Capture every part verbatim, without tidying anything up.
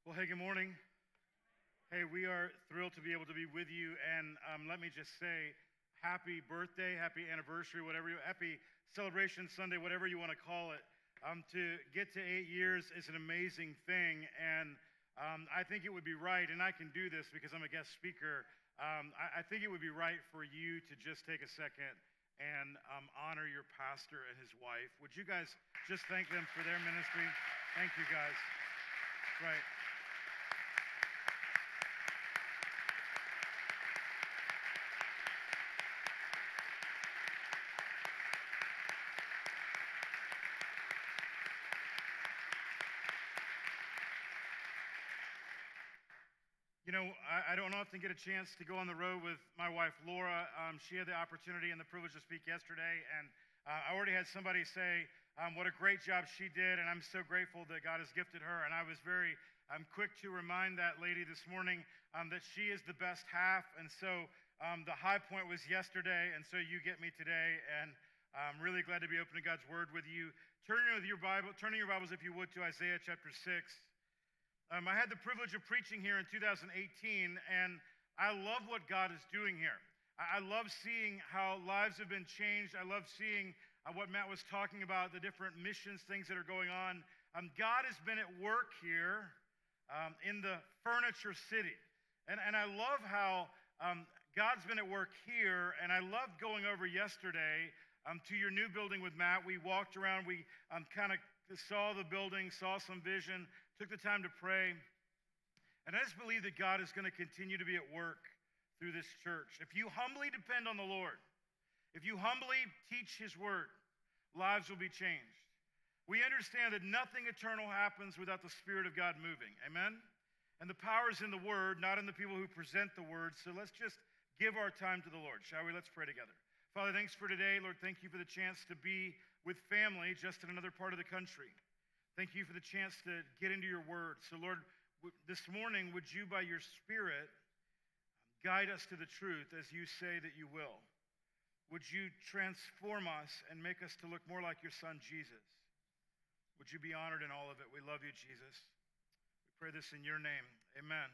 Well, hey, good morning. Hey, we are thrilled to be able to be with you. And um, let me just say, happy birthday, happy anniversary, whatever you, happy celebration Sunday, whatever you want to call it. Um, to get to eight years is an amazing thing. And um, I think it would be right, and I can do this because I'm a guest speaker. Um, I, I think it would be right for you to just take a second and um, honor your pastor and his wife. Would you guys just thank them for their ministry? Thank you, guys. Right. You know, I, I don't often get a chance to go on the road with my wife, Laura. Um, she had the opportunity and the privilege to speak yesterday, and uh, I already had somebody say um, what a great job she did, and I'm so grateful that God has gifted her. And I was very um, quick to remind that lady this morning um, that she is the best half, and so um, the high point was yesterday, and so you get me today, and I'm really glad to be opening God's Word with you. Turning with your Bible, turning your Bibles, if you would, to Isaiah chapter six. Um, I had the privilege of preaching here in two thousand eighteen, and I love what God is doing here. I, I love seeing how lives have been changed. I love seeing uh, what Matt was talking about, the different missions, things that are going on. Um, God has been at work here um, in the furniture city. And, and I love how um, God's been at work here, and I loved going over yesterday um, to your new building with Matt. We walked around, we um, kind of saw the building, saw some vision, took the time to pray. And I just believe that God is going to continue to be at work through this church. If you humbly depend on the Lord, if you humbly teach his word, lives will be changed. We understand that nothing eternal happens without the Spirit of God moving. Amen? And the power is in the word, not in the people who present the word. So let's just give our time to the Lord, shall we? Let's pray together. Father, thanks for today. Lord, thank you for the chance to be with family just in another part of the country. Thank you for the chance to get into your word. So, Lord, this morning, would you, by your Spirit, guide us to the truth as you say that you will? Would you transform us and make us to look more like your Son, Jesus? Would you be honored in all of it? We love you, Jesus. We pray this in your name. Amen.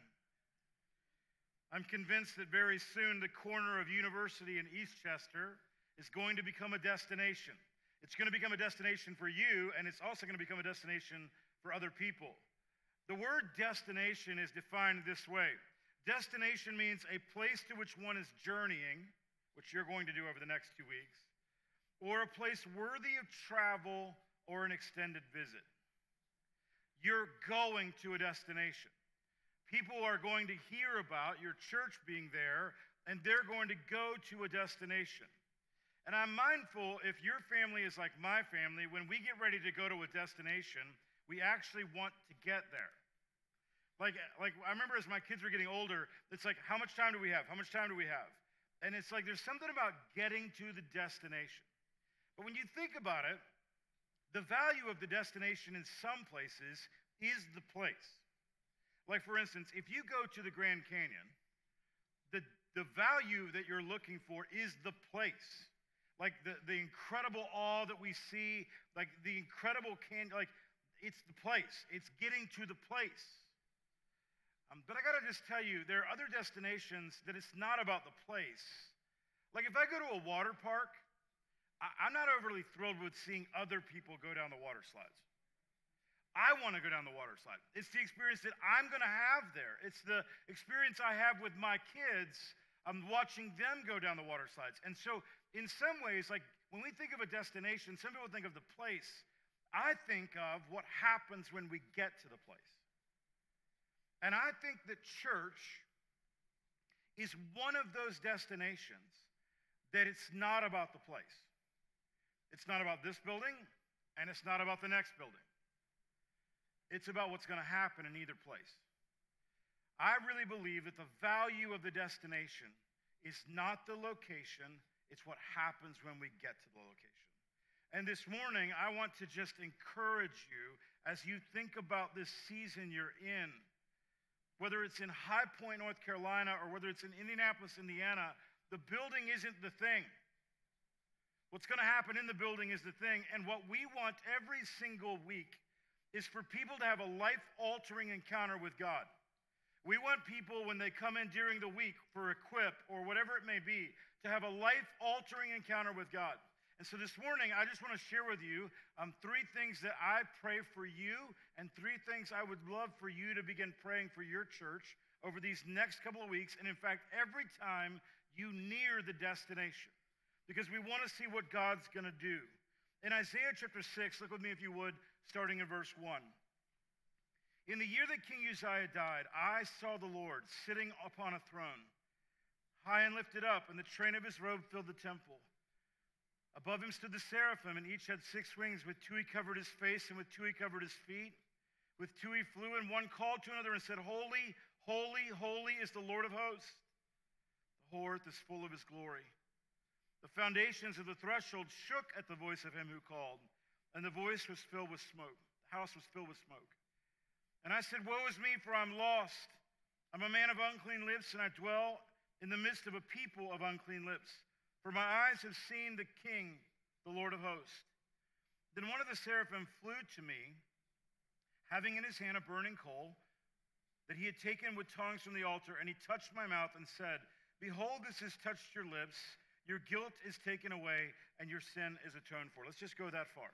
I'm convinced that very soon the corner of University in Eastchester is going to become a destination. It's going to become a destination for you, and it's also going to become a destination for other people. The word destination is defined this way. Destination means a place to which one is journeying, which you're going to do over the next two weeks, or a place worthy of travel or an extended visit. You're going to a destination. People are going to hear about your church being there, and they're going to go to a destination. And I'm mindful, if your family is like my family, when we get ready to go to a destination, we actually want to get there. Like, like I remember as my kids were getting older, it's like, how much time do we have? How much time do we have? And it's like there's something about getting to the destination. But when you think about it, the value of the destination in some places is the place. Like, for instance, if you go to the Grand Canyon, the, the value that you're looking for is the place. Like, the, the incredible awe that we see, like, the incredible canyon, like, it's the place. It's getting to the place. Um, but I got to just tell you, there are other destinations that it's not about the place. Like, if I go to a water park, I, I'm not overly thrilled with seeing other people go down the water slides. I want to go down the water slide. It's the experience that I'm going to have there. It's the experience I have with my kids. I'm watching them go down the water slides. And so in some ways, like when we think of a destination, some people think of the place. I think of what happens when we get to the place. And I think that church is one of those destinations that it's not about the place. It's not about this building, and it's not about the next building. It's about what's going to happen in either place. I really believe that the value of the destination is not the location, it's what happens when we get to the location. And this morning, I want to just encourage you as you think about this season you're in, whether it's in High Point, North Carolina, or whether it's in Indianapolis, Indiana, the building isn't the thing. What's going to happen in the building is the thing, and what we want every single week is for people to have a life-altering encounter with God. We want people, when they come in during the week for Equip or whatever it may be, to have a life-altering encounter with God. And so this morning, I just want to share with you um, three things that I pray for you and three things I would love for you to begin praying for your church over these next couple of weeks. And in fact, every time you near the destination, because we want to see what God's going to do. In Isaiah chapter six, look with me if you would, starting in verse one. In the year that King Uzziah died, I saw the Lord sitting upon a throne, high and lifted up, and the train of his robe filled the temple. Above him stood the seraphim, and each had six wings. With two he covered his face, and with two he covered his feet. With two he flew, and one called to another and said, Holy, holy, holy is the Lord of hosts. The whole earth is full of his glory. The foundations of the threshold shook at the voice of him who called, and the voice was filled with smoke. The house was filled with smoke. And I said, Woe is me, for I'm lost. I'm a man of unclean lips, and I dwell in the midst of a people of unclean lips. For my eyes have seen the King, the Lord of hosts. Then one of the seraphim flew to me, having in his hand a burning coal that he had taken with tongs from the altar, and he touched my mouth and said, Behold, this has touched your lips. Your guilt is taken away, and your sin is atoned for. Let's just go that far.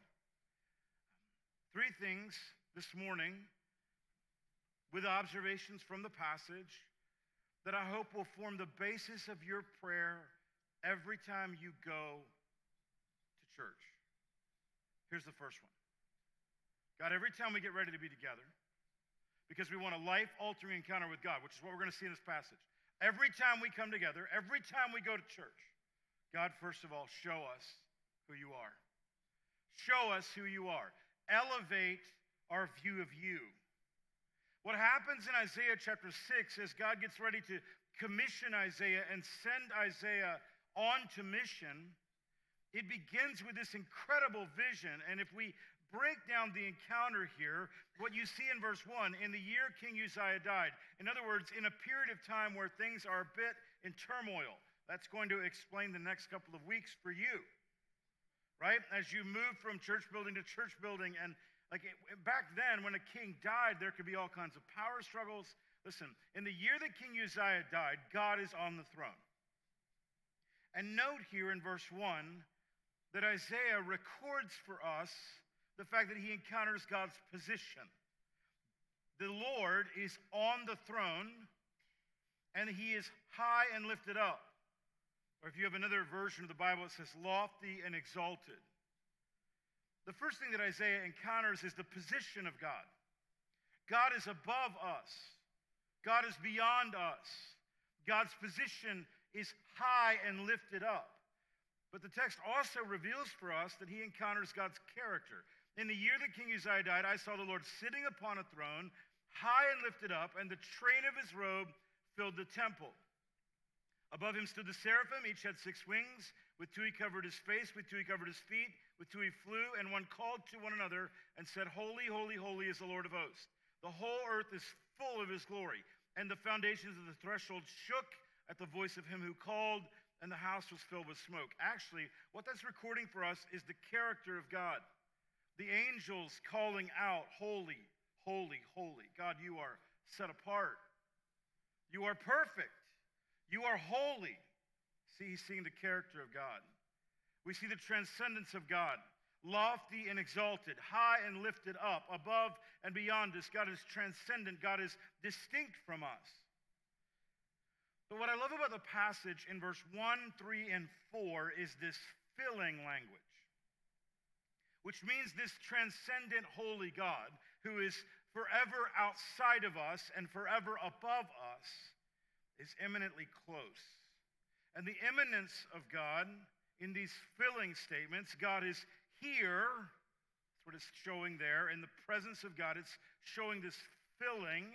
Three things this morning with observations from the passage that I hope will form the basis of your prayer every time you go to church. Here's the first one. God, every time we get ready to be together, because we want a life-altering encounter with God, which is what we're going to see in this passage. Every time we come together, every time we go to church, God, first of all, show us who you are. Show us who you are. Elevate our view of you. What happens in Isaiah chapter six is God gets ready to commission Isaiah and send Isaiah on to mission. It begins with this incredible vision. And if we break down the encounter here, what you see in verse one, in the year King Uzziah died, in other words, in a period of time where things are a bit in turmoil. That's going to explain the next couple of weeks for you, right? As you move from church building to church building, and like back then, when a king died, there could be all kinds of power struggles. Listen, in the year that King Uzziah died, God is on the throne. And note here in verse one that Isaiah records for us the fact that he encounters God's position. The Lord is on the throne, and he is high and lifted up. Or if you have another version of the Bible, it says lofty and exalted. The first thing that Isaiah encounters is the position of God. God is above us. God is beyond us. God's position is high and lifted up. But the text also reveals for us that he encounters God's character. In the year that King Uzziah died, I saw the Lord sitting upon a throne, high and lifted up, and the train of his robe filled the temple. Above him stood the seraphim, each had six wings. With two he covered his face, with two he covered his feet, with two he flew, and one called to one another and said, Holy, holy, holy is the Lord of hosts. The whole earth is full of his glory. And the foundations of the threshold shook at the voice of him who called, and the house was filled with smoke. Actually, what that's recording for us is the character of God. The angels calling out, Holy, holy, holy. God, you are set apart. You are perfect. You are holy. See, he's seeing the character of God. We see the transcendence of God, lofty and exalted, high and lifted up, above and beyond us. God is transcendent. God is distinct from us. But what I love about the passage in verse one, three, and four is this filling language, which means this transcendent holy God who is forever outside of us and forever above us is eminently close. And the immanence of God in these filling statements, God is here. That's what it's showing there. In the presence of God, it's showing this filling.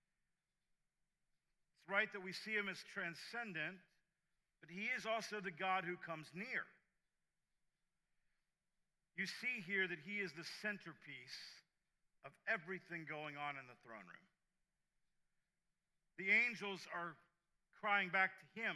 It's right that we see him as transcendent, but he is also the God who comes near. You see here that he is the centerpiece of everything going on in the throne room. The angels are crying back to him.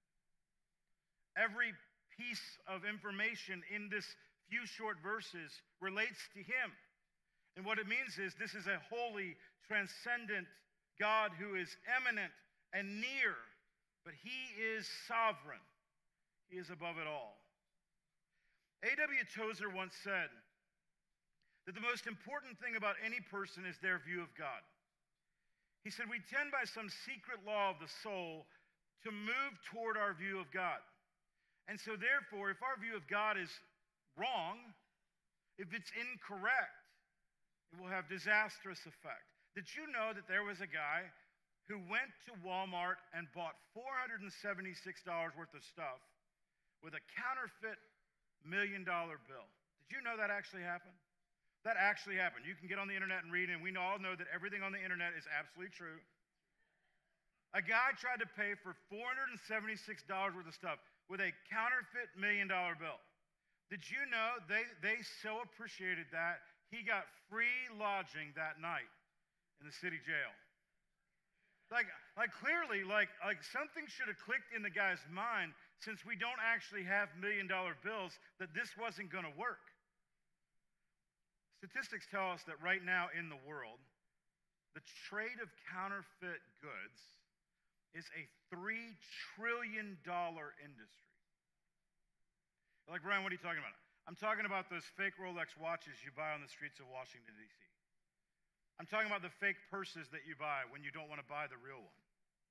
Every piece of information in this few short verses relates to him. And what it means is this is a holy, transcendent God who is eminent and near, but he is sovereign. He is above it all. A W Tozer once said that the most important thing about any person is their view of God. He said, we tend by some secret law of the soul to move toward our view of God. And so therefore, if our view of God is wrong, if it's incorrect, it will have disastrous effect. Did you know that there was a guy who went to Walmart and bought four hundred seventy-six dollars worth of stuff with a counterfeit million dollar bill? Did you know that actually happened? That actually happened. You can get on the internet and read it, and we all know that everything on the internet is absolutely true. A guy tried to pay for four hundred seventy-six dollars worth of stuff with a counterfeit million dollar bill. Did you know they, they so appreciated that he got free lodging that night in the city jail? Like, like clearly, like, like something should have clicked in the guy's mind, since we don't actually have million dollar bills, that this wasn't going to work. Statistics tell us that right now in the world, the trade of counterfeit goods is a three trillion dollars industry. Like, Brian, what are you talking about? I'm talking about those fake Rolex watches you buy on the streets of Washington, D C I'm talking about the fake purses that you buy when you don't want to buy the real one.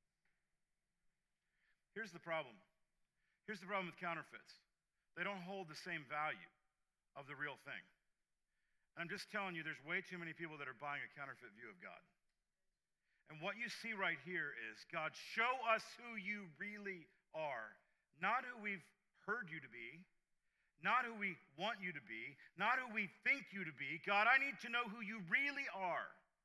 Here's the problem. Here's the problem with counterfeits. They don't hold the same value of the real thing. And I'm just telling you, there's way too many people that are buying a counterfeit view of God. And what you see right here is, God, show us who you really are, not who we've heard you to be, not who we want you to be, not who we think you to be. God, I need to know who you really are.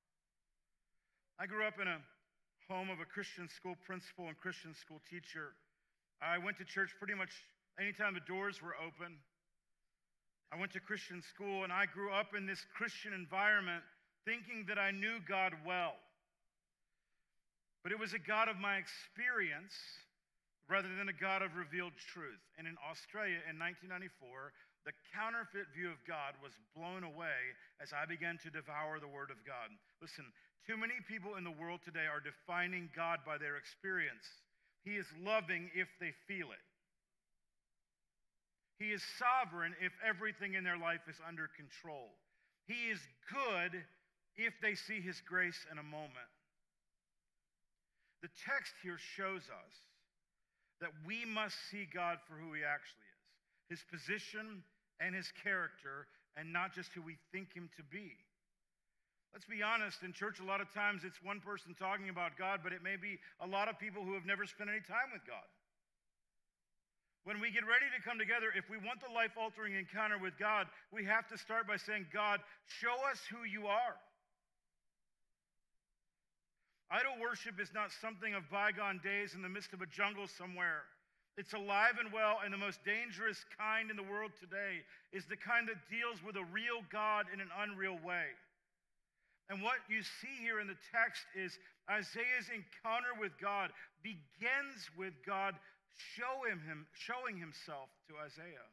I grew up in a home of a Christian school principal and Christian school teacher. I went to church pretty much anytime the doors were open. I went to Christian school, and I grew up in this Christian environment thinking that I knew God well. But it was a God of my experience rather than a God of revealed truth. And in Australia in nineteen ninety-four, the counterfeit view of God was blown away as I began to devour the Word of God. Listen, too many people in the world today are defining God by their experience. He is loving if they feel it. He is sovereign if everything in their life is under control. He is good if they see his grace in a moment. The text here shows us that we must see God for who he actually is, his position and his character, and not just who we think him to be. Let's be honest, in church a lot of times it's one person talking about God, but it may be a lot of people who have never spent any time with God. When we get ready to come together, if we want the life-altering encounter with God, we have to start by saying, God, show us who you are. Idol worship is not something of bygone days in the midst of a jungle somewhere. It's alive and well, and the most dangerous kind in the world today is the kind that deals with a real God in an unreal way. And what you see here in the text is Isaiah's encounter with God begins with God showing him, showing himself to Isaiah.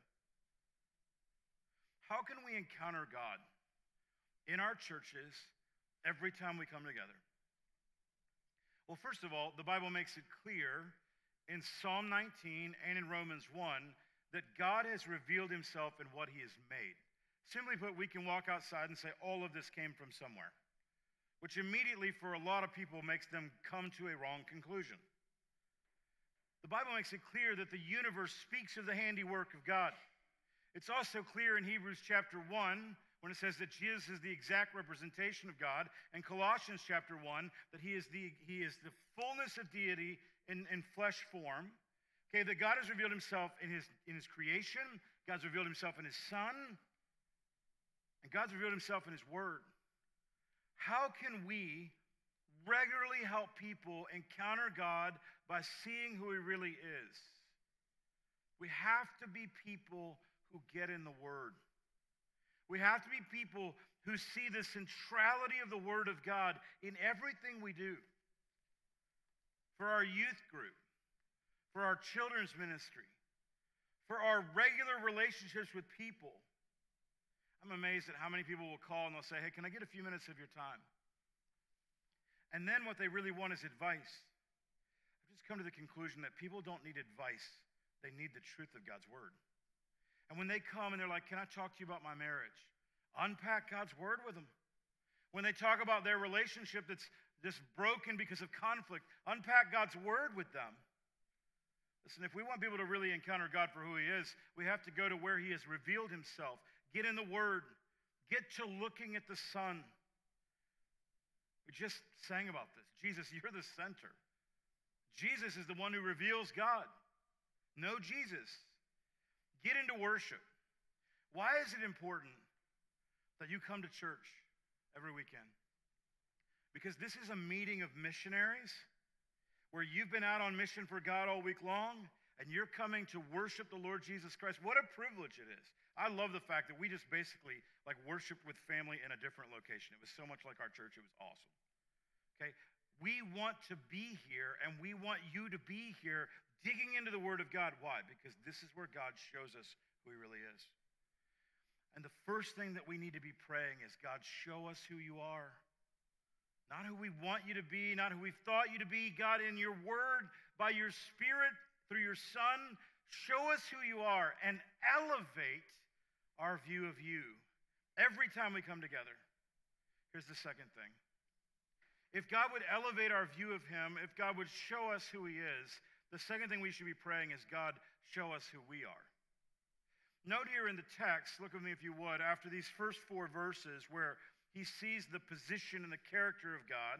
How can we encounter God in our churches every time we come together? Well, first of all, the Bible makes it clear in Psalm nineteen and in Romans one that God has revealed himself in what he has made. Simply put, we can walk outside and say all of this came from somewhere, which immediately for a lot of people makes them come to a wrong conclusion. The Bible makes it clear that the universe speaks of the handiwork of God. It's also clear in Hebrews chapter one when it says that Jesus is the exact representation of God, and Colossians chapter one, that he is the, he is the fullness of deity in, in flesh form. Okay, that God has revealed himself in his, in his creation, God's revealed himself in his Son, and God's revealed himself in his Word. How can we regularly help people encounter God by seeing who he really is? We have to be people who get in the Word. We have to be people who see the centrality of the Word of God in everything we do. For our youth group, for our children's ministry, for our regular relationships with people. I'm amazed at how many people will call and they'll say, hey, can I get a few minutes of your time? And then what they really want is advice. I've just come to the conclusion that people don't need advice. They need the truth of God's word. And when they come and they're like, can I talk to you about my marriage? Unpack God's word with them. When they talk about their relationship that's just broken because of conflict, unpack God's word with them. Listen, if we want people to really encounter God for who he is, we have to go to where he has revealed himself. Get in the word. Get to looking at the Son. We just sang about this. Jesus, you're the center. Jesus is the one who reveals God. Know Jesus. Get into worship. Why is it important that you come to church every weekend? Because this is a meeting of missionaries where you've been out on mission for God all week long, and you're coming to worship the Lord Jesus Christ. What a privilege it is. I love the fact that we just basically like worshiped with family in a different location. It was so much like our church. It was awesome. Okay? We want to be here, and we want you to be here digging into the Word of God. Why? Because this is where God shows us who he really is. And the first thing that we need to be praying is, God, show us who you are. Not who we want you to be, not who we've thought you to be. God, in your word, by your Spirit, through your Son, show us who you are and elevate our view of you every time we come together. Here's the second thing. If God would elevate our view of him, if God would show us who he is, the second thing we should be praying is, God, show us who we are. Note here in the text, look with me if you would, after these first four verses where he sees the position and the character of God,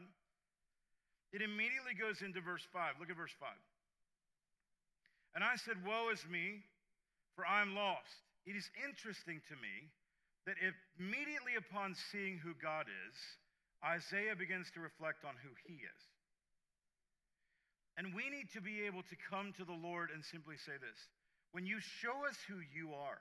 it immediately goes into verse five. Look at verse five. And I said, woe is me, for I am lost. It is interesting to me that immediately upon seeing who God is, Isaiah begins to reflect on who he is. And we need to be able to come to the Lord and simply say this: when you show us who you are,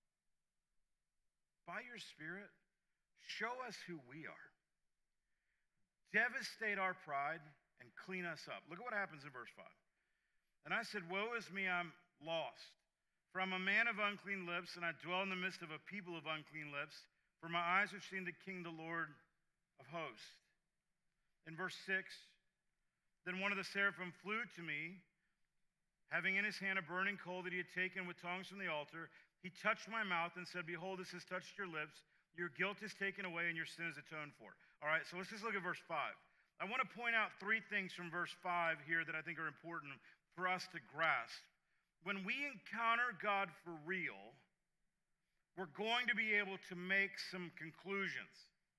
by your Spirit, show us who we are. Devastate our pride and clean us up. Look at what happens in verse five. And I said, woe is me, I'm lost. For I'm a man of unclean lips, and I dwell in the midst of a people of unclean lips. For my eyes have seen the King, the Lord of hosts. In verse six, then one of the seraphim flew to me, having in his hand a burning coal that he had taken with tongs from the altar. He touched my mouth and said, behold, this has touched your lips. Your guilt is taken away and your sin is atoned for. All right, so let's just look at verse five. I want to point out three things from verse five here that I think are important for us to grasp. When we encounter God for real, we're going to be able to make some conclusions.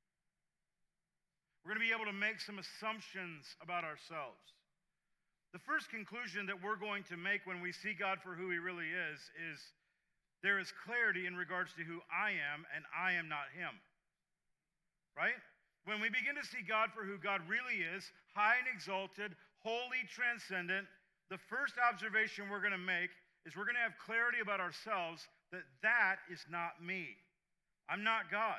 We're going to be able to make some assumptions about ourselves. The first conclusion that we're going to make when we see God for who he really is is there is clarity in regards to who I am, and I am not him. Right? When we begin to see God for who God really is, high and exalted, holy, transcendent, the first observation we're going to make is we're going to have clarity about ourselves that that is not me. I'm not God.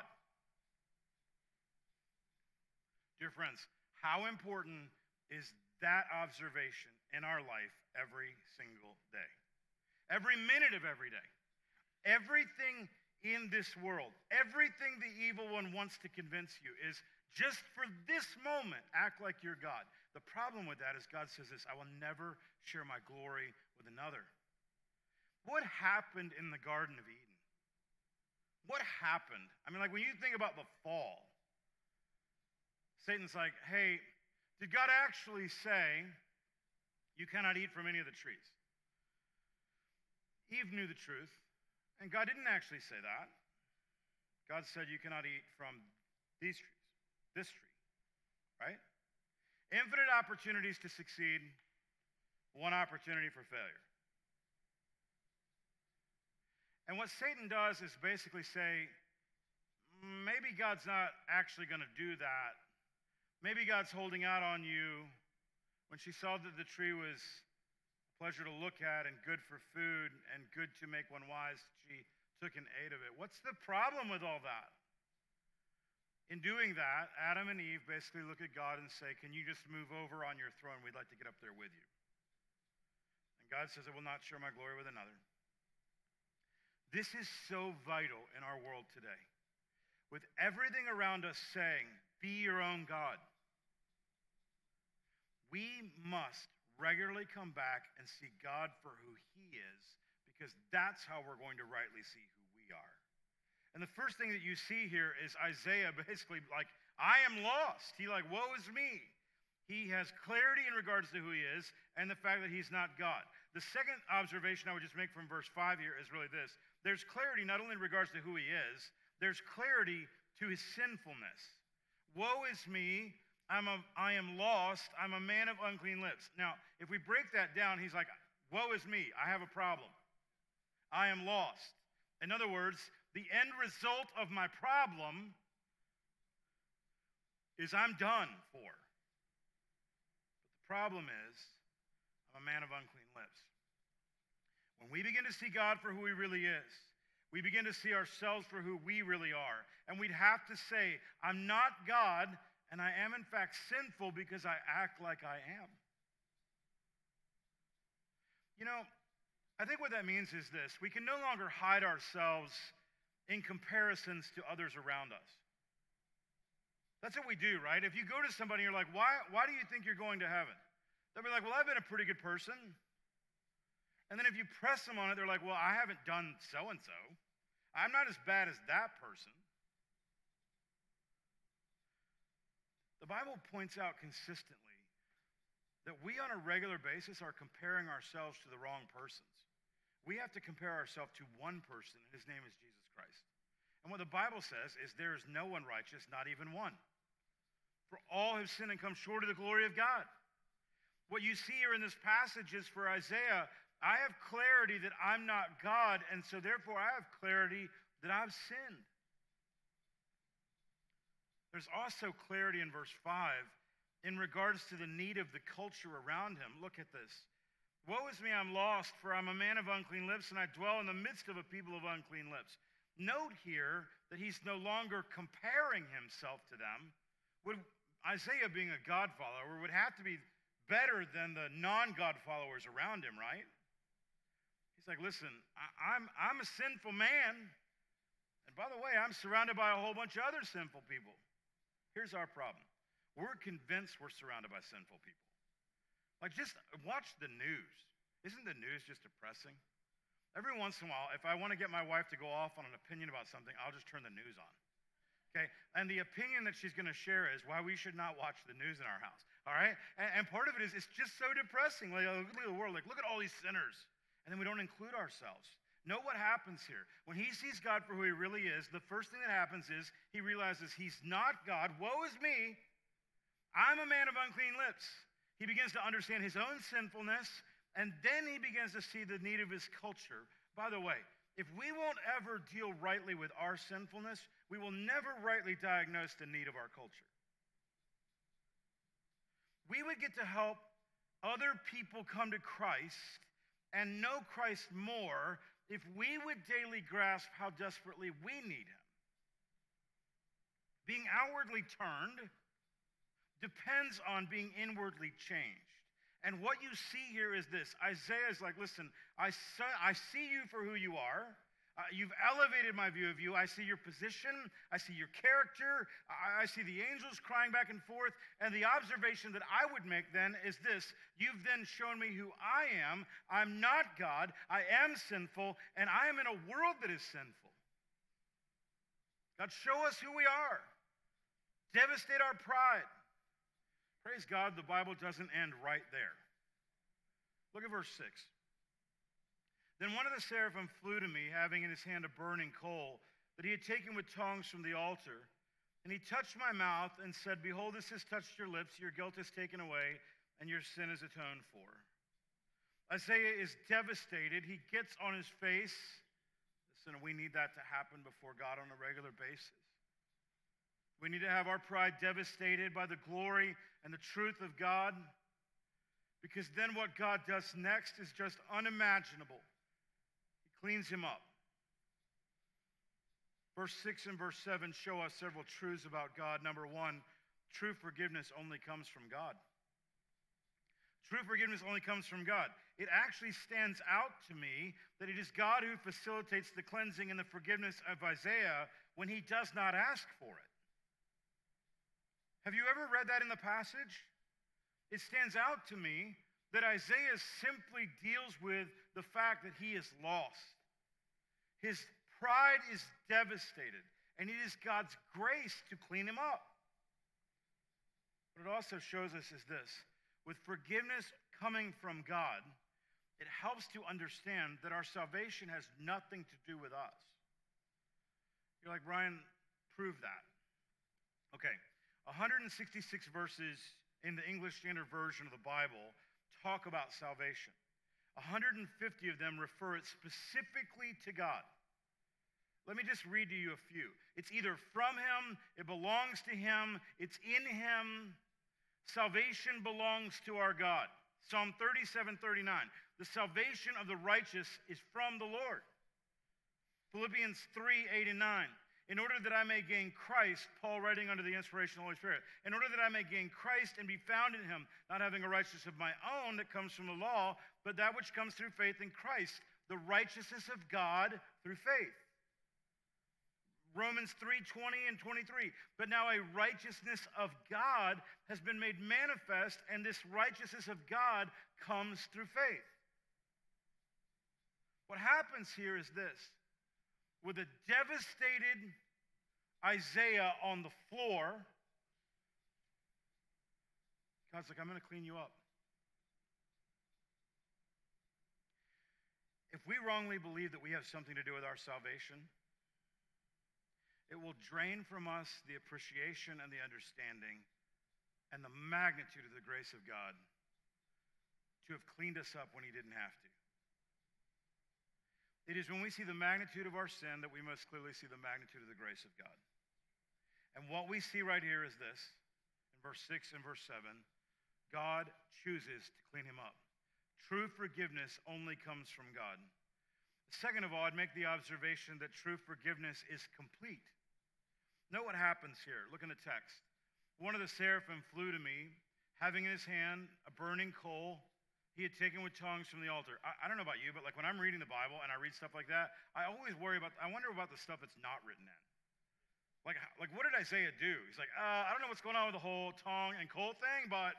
Dear friends, how important is that observation in our life every single day? Every minute of every day. Everything in this world, everything the evil one wants to convince you is just for this moment, act like you're God. The problem with that is God says this: I will never share my glory with another. What happened in the Garden of Eden? What happened? I mean, like when you think about the fall, Satan's like, hey, did God actually say you cannot eat from any of the trees? Eve knew the truth, and God didn't actually say that. God said you cannot eat from these trees, this tree, right? Infinite opportunities to succeed, one opportunity for failure. And what Satan does is basically say, maybe God's not actually going to do that. Maybe God's holding out on you. When she saw that the tree was a pleasure to look at and good for food and good to make one wise, she took and ate of it. What's the problem with all that? In doing that, Adam and Eve basically look at God and say, can you just move over on your throne? We'd like to get up there with you. And God says, I will not share my glory with another. This is so vital in our world today. with everything around us saying, be your own God, we must regularly come back and see God for who he is, because that's how we're going to rightly see who we are. And the first thing that you see here is Isaiah basically like, I am lost. He like, woe is me. He has clarity in regards to who he is and the fact that he's not God. The second observation I would just make from verse five here is really this. There's clarity not only in regards to who he is, there's clarity to his sinfulness. Woe is me, I'm a, I am lost, I'm a man of unclean lips. Now, if we break that down, he's like, woe is me, I have a problem. I am lost. In other words, the end result of my problem is I'm done for. But the problem is, I'm a man of unclean lips. When we begin to see God for who he really is, we begin to see ourselves for who we really are. And we'd have to say, I'm not God, and I am in fact sinful because I act like I am. You know, I think what that means is this. We can no longer hide ourselves in comparisons to others around us. That's what we do, right? If you go to somebody and you're like, why, why do you think you're going to heaven? They'll be like, well, I've been a pretty good person. And then if you press them on it, they're like, well, I haven't done so-and-so. I'm not as bad as that person. The Bible points out consistently that we on a regular basis are comparing ourselves to the wrong persons. We have to compare ourselves to one person, and his name is Jesus Christ. And what the Bible says is there is no one righteous, not even one. For all have sinned and come short of the glory of God. What you see here in this passage is for Isaiah, I have clarity that I'm not God, and so therefore I have clarity that I've sinned. There's also clarity in verse five in regards to the need of the culture around him. Look at this. Woe is me, I'm lost, for I'm a man of unclean lips, and I dwell in the midst of a people of unclean lips. Note here that he's no longer comparing himself to them. Would Isaiah, being a God follower, would have to be better than the non-God followers around him, right? He's like, listen, I, I'm, I'm a sinful man. And by the way, I'm surrounded by a whole bunch of other sinful people. Here's our problem. We're convinced we're surrounded by sinful people. Like, just watch the news. Isn't the news just depressing? Every once in a while, if I want to get my wife to go off on an opinion about something, I'll just turn the news on. Okay? And the opinion that she's going to share is why we should not watch the news in our house. All right? And, and part of it is it's just so depressing. Like, look at the world. Like, look at all these sinners. And then we don't include ourselves. Know what happens here. When he sees God for who he really is, the first thing that happens is he realizes he's not God. Woe is me. I'm a man of unclean lips. He begins to understand his own sinfulness, and then he begins to see the need of his culture. By the way, if we won't ever deal rightly with our sinfulness, we will never rightly diagnose the need of our culture. We would get to help other people come to Christ and know Christ more if we would daily grasp how desperately we need him. Being outwardly turned depends on being inwardly changed. And what you see here is this. Isaiah is like, listen, I, saw, I see you for who you are. Uh, you've elevated my view of you. I see your position. I see your character. I, I see the angels crying back and forth. And the observation that I would make then is this. You've then shown me who I am. I'm not God. I am sinful. And I am in a world that is sinful. God, show us who we are. Devastate our pride. Praise God, the Bible doesn't end right there. Look at verse six. Then one of the seraphim flew to me, having in his hand a burning coal that he had taken with tongs from the altar. And he touched my mouth and said, behold, this has touched your lips. Your guilt is taken away, and your sin is atoned for. Isaiah is devastated. He gets on his face. Listen, we need that to happen before God on a regular basis. We need to have our pride devastated by the glory and the truth of God, because then what God does next is just unimaginable. Cleans him up. Verse six and verse seven show us several truths about God. Number one, true forgiveness only comes from God. True forgiveness only comes from God. It actually stands out to me that it is God who facilitates the cleansing and the forgiveness of Isaiah, when he does not ask for it. Have you ever read that in the passage? It stands out to me that Isaiah simply deals with the fact that he is lost. His pride is devastated, and it is God's grace to clean him up. What it also shows us is this: with forgiveness coming from God, it helps to understand that our salvation has nothing to do with us. You're like, Brian, prove that. Okay, one hundred sixty-six verses in the English Standard Version of the Bible talk about salvation. one hundred fifty of them refer it specifically to God. Let me just read to you a few. It's either from him, it belongs to him, it's in him. Salvation belongs to our God. Psalm thirty-seven thirty-nine. The salvation of the righteous is from the Lord. Philippians three eight and nine. In order that I may gain Christ, Paul writing under the inspiration of the Holy Spirit, in order that I may gain Christ and be found in him, not having a righteousness of my own that comes from the law, but that which comes through faith in Christ, the righteousness of God through faith. Romans three twenty and twenty-three. But now a righteousness of God has been made manifest, and this righteousness of God comes through faith. What happens here is this. With a devastated Isaiah on the floor, God's like, I'm going to clean you up. If we wrongly believe that we have something to do with our salvation, it will drain from us the appreciation and the understanding and the magnitude of the grace of God to have cleaned us up when he didn't have to. It is when we see the magnitude of our sin that we most clearly see the magnitude of the grace of God. And what we see right here is this, in verse six and verse seven, God chooses to clean him up. True forgiveness only comes from God. Second of all, I'd make the observation that true forgiveness is complete. Note what happens here. Look in the text. One of the seraphim flew to me, having in his hand a burning coal he had taken with tongs from the altar. I, I don't know about you, but like when I'm reading the Bible and I read stuff like that, I always worry about, I wonder about the stuff that's not written in. Like, like what did Isaiah do? He's like, uh, I don't know what's going on with the whole tongue and coal thing, but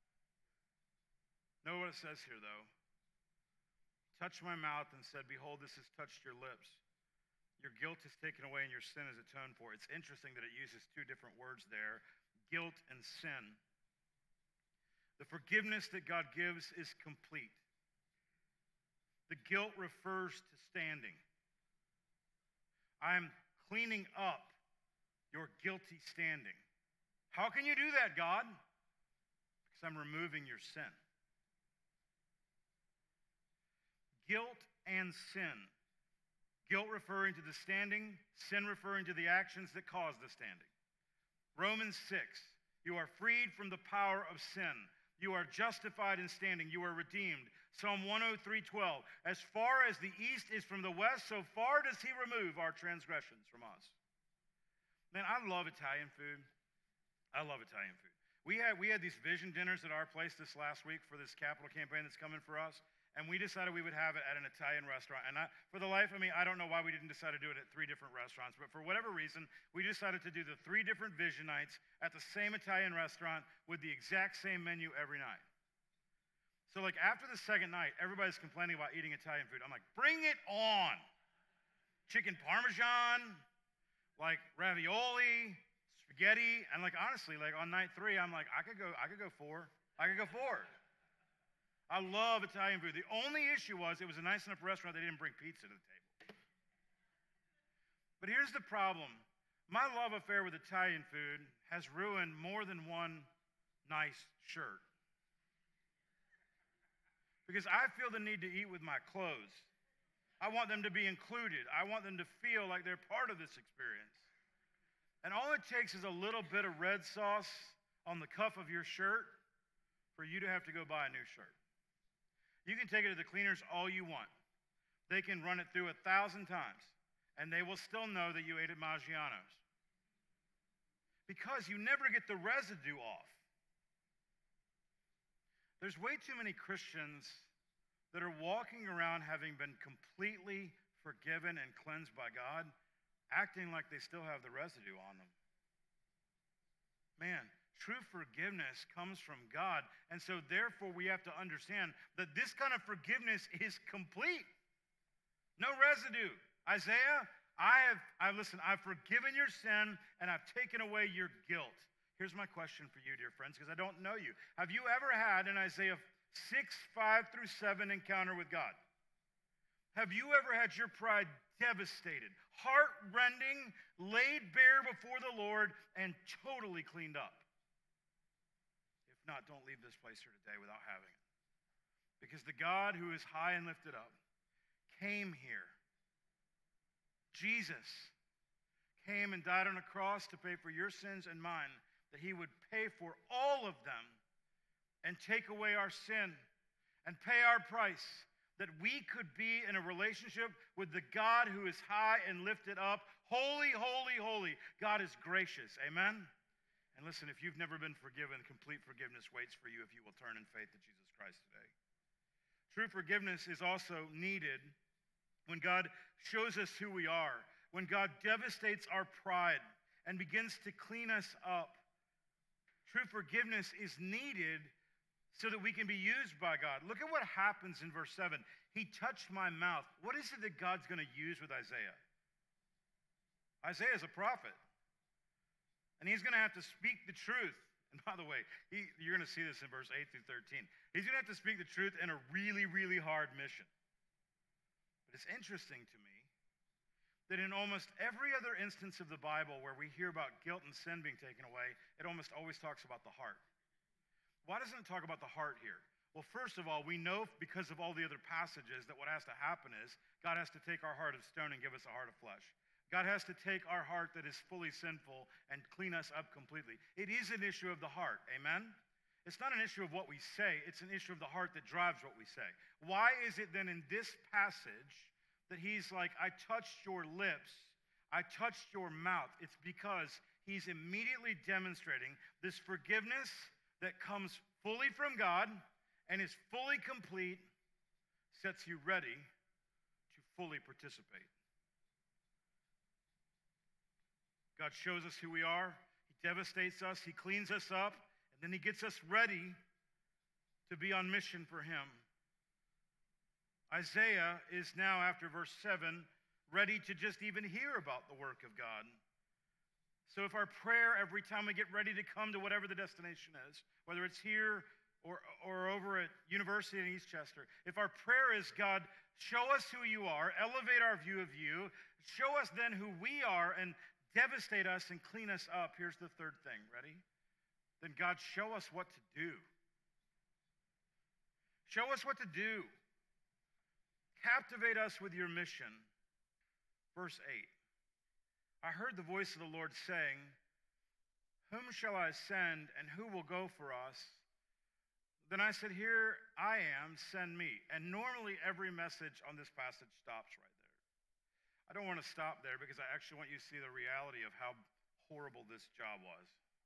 know what it says here, though. Touched my mouth and said, behold, this has touched your lips. Your guilt is taken away and your sin is atoned for. It's interesting that it uses two different words there, guilt and sin. The forgiveness that God gives is complete. The guilt refers to standing. I'm cleaning up your guilty standing. How can you do that, God? Because I'm removing your sin. Guilt and sin. Guilt referring to the standing, sin referring to the actions that cause the standing. Romans six, you are freed from the power of sin. You are justified in standing. You are redeemed. Psalm one oh three twelve, as far as the east is from the west, so far does he remove our transgressions from us. Man, I love Italian food. I love Italian food. We had, we had these vision dinners at our place this last week for this capital campaign that's coming for us. And we decided we would have it at an Italian restaurant. And I, for the life of me, I don't know why we didn't decide to do it at three different restaurants. But for whatever reason, we decided to do the three different vision nights at the same Italian restaurant with the exact same menu every night. So like after the second night, everybody's complaining about eating Italian food. I'm like, bring it on. Chicken Parmesan, like ravioli, spaghetti. And like honestly, like on night three, I'm like, I could go, I could go four. I could go four. I love Italian food. The only issue was it was a nice enough restaurant they didn't bring pizza to the table. But here's the problem. My love affair with Italian food has ruined more than one nice shirt. Because I feel the need to eat with my clothes. I want them to be included. I want them to feel like they're part of this experience. And all it takes is a little bit of red sauce on the cuff of your shirt for you to have to go buy a new shirt. You can take it to the cleaners all you want. They can run it through a thousand times, and they will still know that you ate at Maggiano's. Because you never get the residue off. There's way too many Christians that are walking around having been completely forgiven and cleansed by God, acting like they still have the residue on them. Man, true forgiveness comes from God. And so therefore we have to understand that this kind of forgiveness is complete. No residue. Isaiah, I have, I listen, I've forgiven your sin and I've taken away your guilt. Here's my question for you, dear friends, because I don't know you. Have you ever had an Isaiah six, five through seven encounter with God? Have you ever had your pride devastated, heart-rending, laid bare before the Lord, and totally cleaned up? If not, don't leave this place here today without having it. Because the God who is high and lifted up came here. Jesus came and died on a cross to pay for your sins and mine, that he would pay for all of them and take away our sin and pay our price, that we could be in a relationship with the God who is high and lifted up. Holy, holy, holy. God is gracious. Amen? And listen, if you've never been forgiven, complete forgiveness waits for you if you will turn in faith to Jesus Christ today. True forgiveness is also needed when God shows us who we are, when God devastates our pride and begins to clean us up. True forgiveness is needed so that we can be used by God. Look at what happens in verse seven. He touched my mouth. What is it that God's going to use with Isaiah? Isaiah is a prophet. And he's going to have to speak the truth. And by the way, he, you're going to see this in verse eight through thirteen. He's going to have to speak the truth in a really, really hard mission. But it's interesting to me that in almost every other instance of the Bible where we hear about guilt and sin being taken away, it almost always talks about the heart. Why doesn't it talk about the heart here? Well, first of all, we know because of all the other passages that what has to happen is God has to take our heart of stone and give us a heart of flesh. God has to take our heart that is fully sinful and clean us up completely. It is an issue of the heart, amen? It's not an issue of what we say, it's an issue of the heart that drives what we say. Why is it then in this passage that he's like, I touched your lips, I touched your mouth? It's because he's immediately demonstrating this forgiveness that comes fully from God and is fully complete, sets you ready to fully participate. God shows us who we are, he devastates us, he cleans us up, and then he gets us ready to be on mission for him. Isaiah is now, after verse seven, ready to just even hear about the work of God. So if our prayer every time we get ready to come to whatever the destination is, whether it's here or, or over at University in Eastchester, if our prayer is, God, show us who you are, elevate our view of you, show us then who we are, and devastate us and clean us up, here's the third thing. Ready? Then God, show us what to do. Show us what to do. Captivate us with your mission. Verse eight. I heard the voice of the Lord saying, whom shall I send and who will go for us? Then I said, here I am, send me. And normally every message on this passage stops right there. I don't want to stop there because I actually want you to see the reality of how horrible this job was.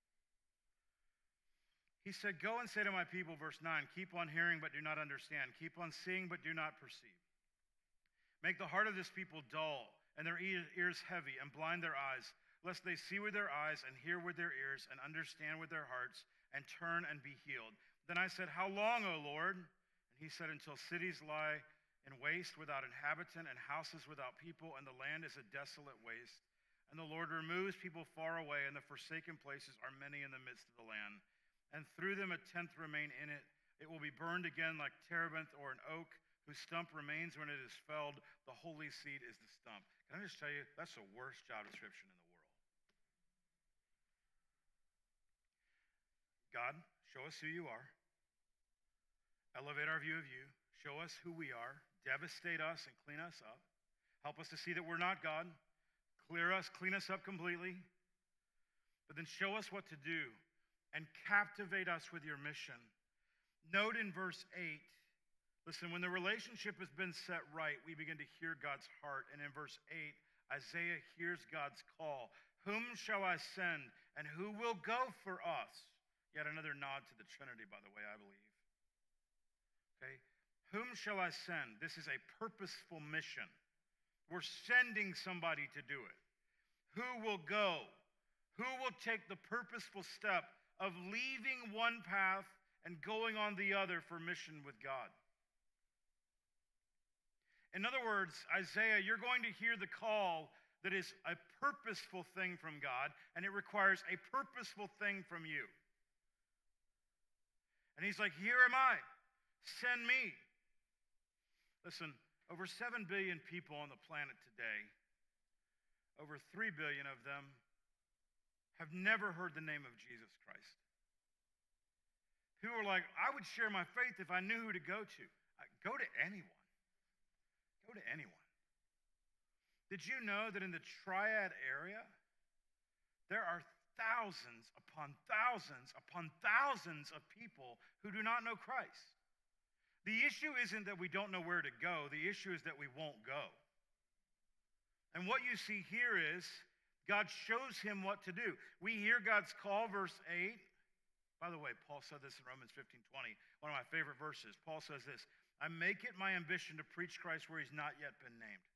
He said, go and say to my people, verse nine, keep on hearing but do not understand. Keep on seeing but do not perceive. Make the heart of this people dull and their ears heavy and blind their eyes, lest they see with their eyes and hear with their ears and understand with their hearts and turn and be healed. Then I said, how long, O Lord? And he said, until cities lie in waste without inhabitant and houses without people, and the land is a desolate waste. And the Lord removes people far away, and the forsaken places are many in the midst of the land. And through them a tenth remain in it. It will be burned again like terebinth or an oak, whose stump remains when it is felled. The holy seed is the stump. Can I just tell you, that's the worst job description in the world. God, show us who you are. Elevate our view of you. Show us who we are. Devastate us and clean us up. Help us to see that we're not God. Clear us, clean us up completely. But then show us what to do and captivate us with your mission. Note in verse eight, listen, when the relationship has been set right, we begin to hear God's heart. And in verse eight, Isaiah hears God's call. Whom shall I send and who will go for us? Yet another nod to the Trinity, by the way, I believe. Okay? Whom shall I send? This is a purposeful mission. We're sending somebody to do it. Who will go? Who will take the purposeful step of leaving one path and going on the other for mission with God? In other words, Isaiah, you're going to hear the call that is a purposeful thing from God, and it requires a purposeful thing from you. And he's like, here am I, send me. Listen, over seven billion people on the planet today, over three billion of them have never heard the name of Jesus Christ. People are like, I would share my faith if I knew who to go to. Go to anyone. Go to anyone. Did you know that in the Triad area, there are thousands upon thousands upon thousands of people who do not know Christ? The issue isn't that we don't know where to go. The issue is that we won't go. And what you see here is God shows him what to do. We hear God's call, verse eight. By the way, Paul said this in Romans fifteen twenty, one of my favorite verses. Paul says this, I make it my ambition to preach Christ where he's not yet been named.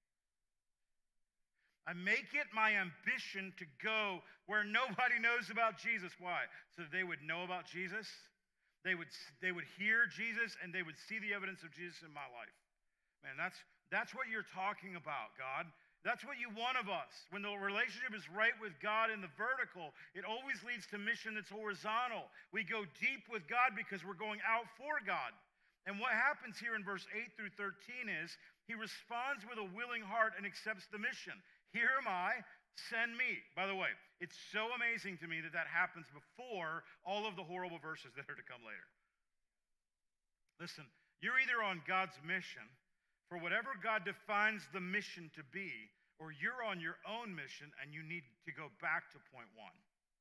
I make it my ambition to go where nobody knows about Jesus. Why? So that they would know about Jesus, they would, they would hear Jesus, and they would see the evidence of Jesus in my life. Man, that's, that's what you're talking about, God. That's what you want of us. When the relationship is right with God in the vertical, it always leads to mission that's horizontal. We go deep with God because we're going out for God. And what happens here in verse eight through thirteen is he responds with a willing heart and accepts the mission. Here am I, send me. By the way, it's so amazing to me that that happens before all of the horrible verses that are to come later. Listen, you're either on God's mission for whatever God defines the mission to be, or you're on your own mission and you need to go back to point one.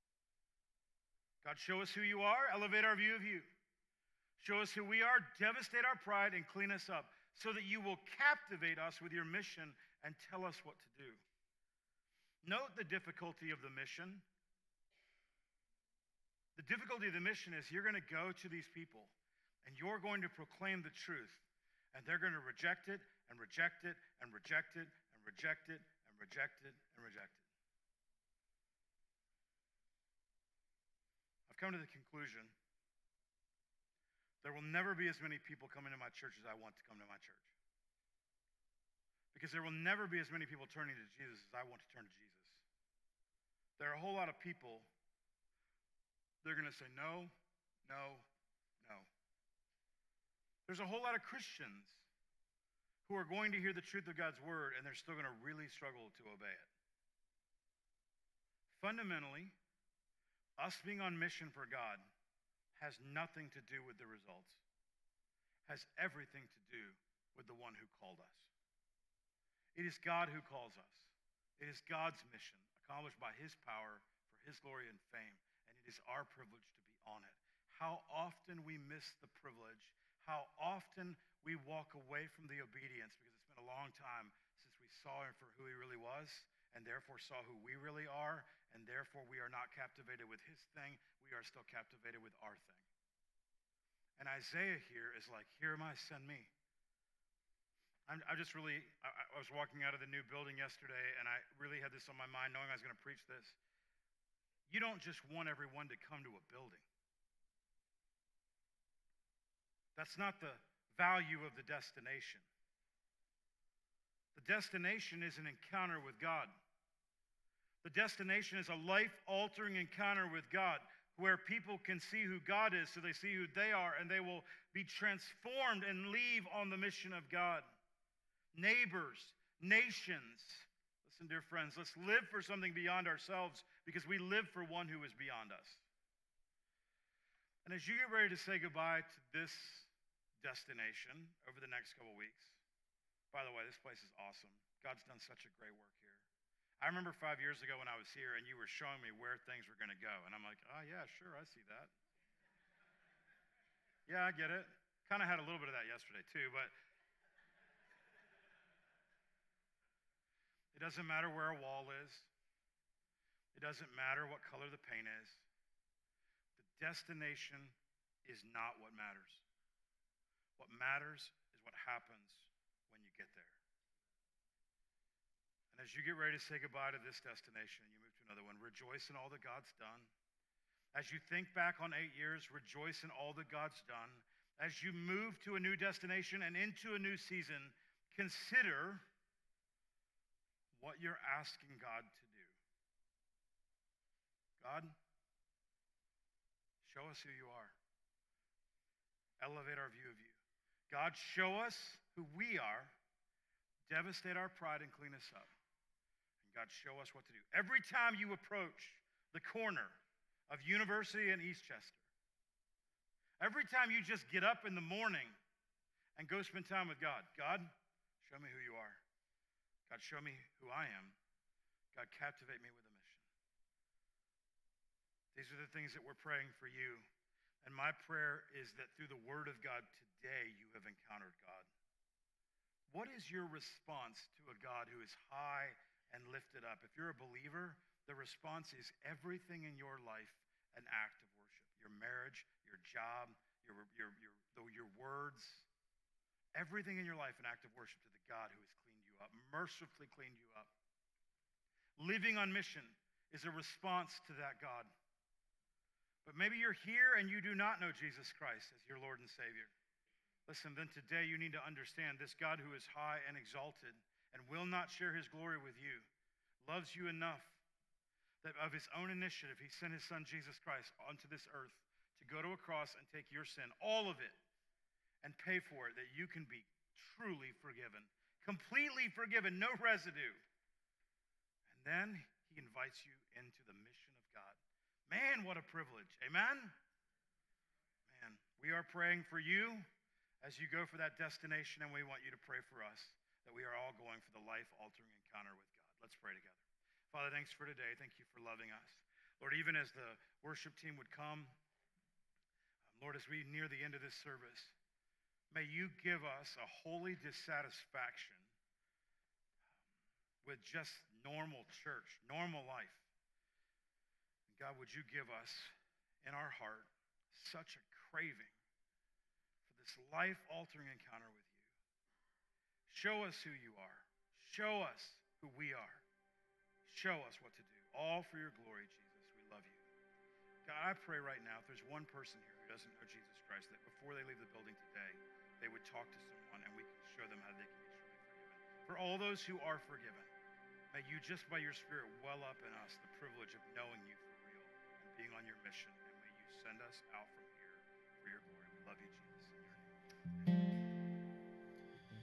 God, show us who you are, elevate our view of you. Show us who we are, devastate our pride, and clean us up so that you will captivate us with your mission and tell us what to do. Note the difficulty of the mission. The difficulty of the mission is you're going to go to these people and you're going to proclaim the truth, and they're going to reject it and reject it and reject it and reject it and reject it and reject it. I've come to the conclusion there will never be as many people coming to my church as I want to come to my church. Because there will never be as many people turning to Jesus as I want to turn to Jesus. There are a whole lot of people, they're going to say no, no, no. There's a whole lot of Christians who are going to hear the truth of God's word and they're still going to really struggle to obey it. Fundamentally, us being on mission for God has nothing to do with the results. Has everything to do with the one who called us. It is God who calls us. It is God's mission, accomplished by his power for his glory and fame, and it is our privilege to be on it. How often we miss the privilege, how often we walk away from the obedience because it's been a long time since we saw him for who he really was, and therefore saw who we really are, and therefore we are not captivated with his thing, we are still captivated with our thing. And Isaiah here is like, here am I, send me. I'm, I just really, I, I was walking out of the new building yesterday, and I really had this on my mind, knowing I was going to preach this. You don't just want everyone to come to a building. That's not the value of the destination. The destination is an encounter with God. The destination is a life-altering encounter with God, where people can see who God is, so they see who they are, and they will be transformed and leave on the mission of God. Neighbors, nations. Listen, dear friends, let's live for something beyond ourselves because we live for one who is beyond us. And as you get ready to say goodbye to this destination over the next couple weeks, by the way, this place is awesome. God's done such a great work here. I remember five years ago when I was here and you were showing me where things were going to go. And I'm like, oh, yeah, sure, I see that. Yeah, I get it. Kind of had a little bit of that yesterday too, but it doesn't matter where a wall is. It doesn't matter what color the paint is. The destination is not what matters. What matters is what happens when you get there. And And as you get ready to say goodbye to this destination and you move to another one, rejoice in all that God's done. As you think back on eight years, rejoice in all that God's done. As you move to a new destination and into a new season, consider what you're asking God to do. God, show us who you are. Elevate our view of you. God, show us who we are. Devastate our pride and clean us up. And God, show us what to do. Every time you approach the corner of University and Eastchester, every time you just get up in the morning and go spend time with God, God, show me who you are. God, show me who I am. God, captivate me with a mission. These are the things that we're praying for you. And my prayer is that through the word of God today, you have encountered God. What is your response to a God who is high and lifted up? If you're a believer, the response is everything in your life an act of worship. Your marriage, your job, your, your, your, your words, everything in your life an act of worship to the God who has cleaned you up, mercifully cleaned you up. Living on mission is a response to that God. But maybe you're here and you do not know Jesus Christ as your Lord and Savior. Listen, then today you need to understand this God who is high and exalted and will not share his glory with you, loves you enough that of his own initiative, he sent his son Jesus Christ onto this earth to go to a cross and take your sin, all of it, and pay for it, that you can be truly forgiven, completely forgiven, no residue. And then he invites you into the mission of God. Man, what a privilege. Amen? Man, we are praying for you as you go for that destination, and we want you to pray for us that we are all going for the life-altering encounter with God. Let's pray together. Father, thanks for today. Thank you for loving us. Lord, even as the worship team would come, um, Lord, as we near the end of this service, may you give us a holy dissatisfaction um, with just normal church, normal life. God, would you give us in our heart such a craving for this life-altering encounter with you. Show us who you are. Show us who we are. Show us what to do. All for your glory, Jesus. We love you. God, I pray right now, if there's one person here who doesn't know Jesus Christ, that before they leave the building today, they would talk to someone and we can show them how they can be truly forgiven. For all those who are forgiven, may you just by your Spirit well up in us the privilege of knowing you for real and being on your mission. And may you send us out from here for your glory. We love you, Jesus.